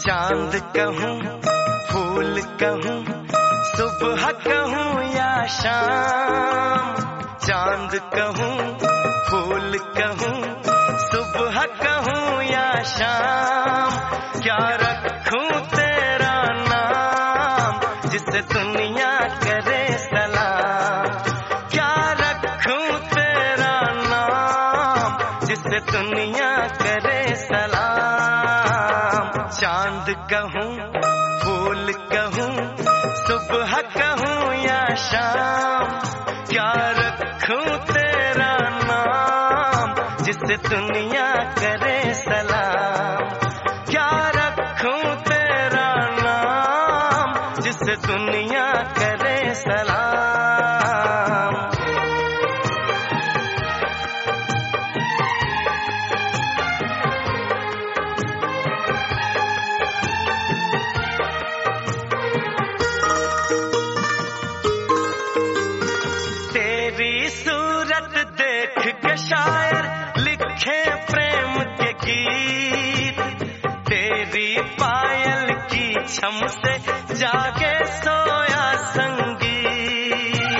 चांद कहूँ फूल कहूँ, सुबह कहूँ या शाम। चांद कहूँ फूल कहूँ, सुबह कहूँ या शाम। क्या रखूँ तेरा नाम जिससे दुनिया करे सलाम। क्या रखूँ तेरा नाम जिससे दुनिया करे सलाम। चांद कहूँ फूल कहूँ, सुबह कहूँ या शाम। क्या रखूँ तेरा नाम जिससे दुनिया करे सलाम। क्या रखूँ तेरा नाम जिससे दुनिया करे सलाम। सूरत देख के शायर लिखे प्रेम के गीत। तेरी पायल की छम से जागे सोया संगीत।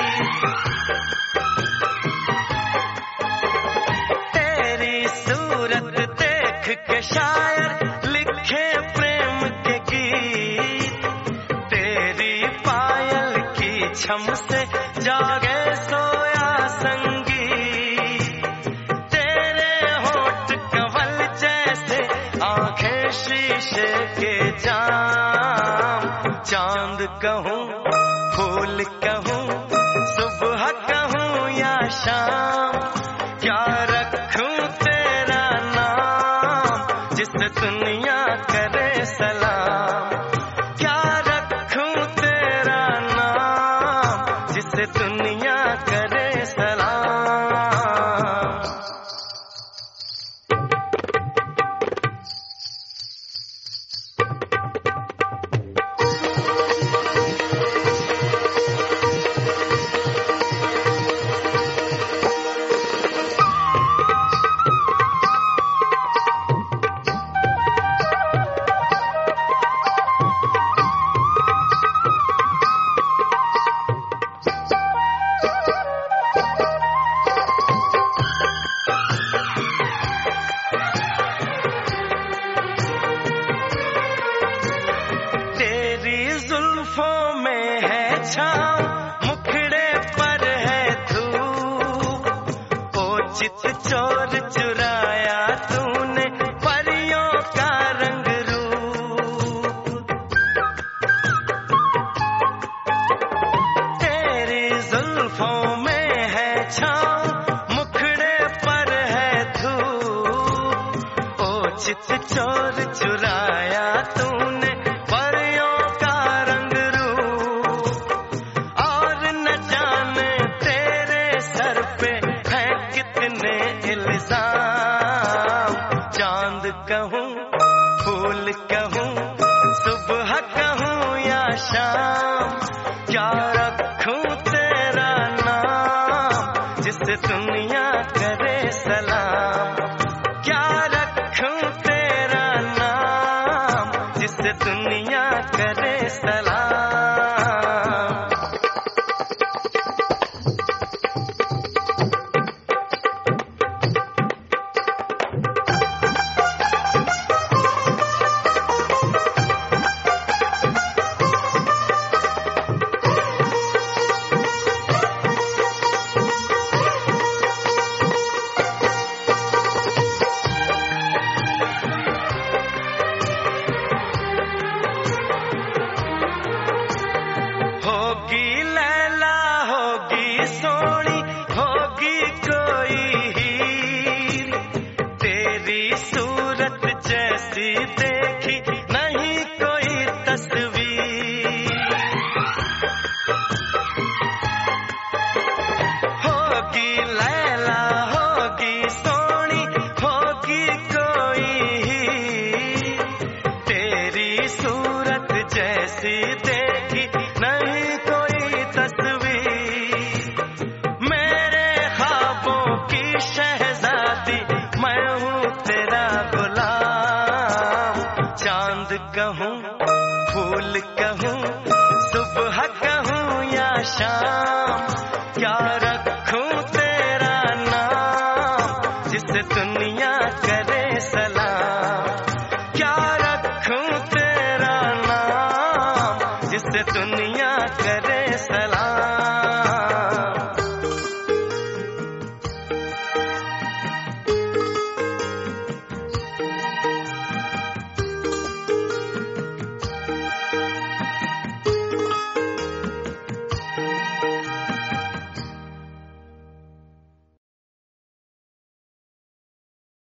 तेरी सूरत देख के शायर लिखे प्रेम के गीत। तेरी पायल की छम से जागे सोया संगीत। तेरे होठ कवल जैसे आंखें शीशे के जाम। चांद कहूँ फूल कहूँ, सुबह कहूँ या शाम। क्या रखूँ तेरा नाम जिससे दुनिया करे सलाम। क्या रखूँ तेरा नाम जिससे दुनिया करे सलाम। जुल्फों में है छाँव, मुखड़े पर है धूप। ओ चित चोर चुराया तूने परियों का रंग रूप। तेरी जुल्फों में है छाँव, मुखड़े पर है धूप। ओ चित चोर चुराया तूने इल्जाम। चांद कहूँ फूल कहूँ, सुबह कहूँ या शाम। क्या रखूँ तेरा नाम जिससे दुनिया करे सलाम। क्या रखूँ तेरा नाम जिससे दुनिया करे सलाम। होगी लैला होगी सोनी होगी कोई हीर। तेरी सूरत जैसी देखी नहीं कोई तस्वीर। होगी लैला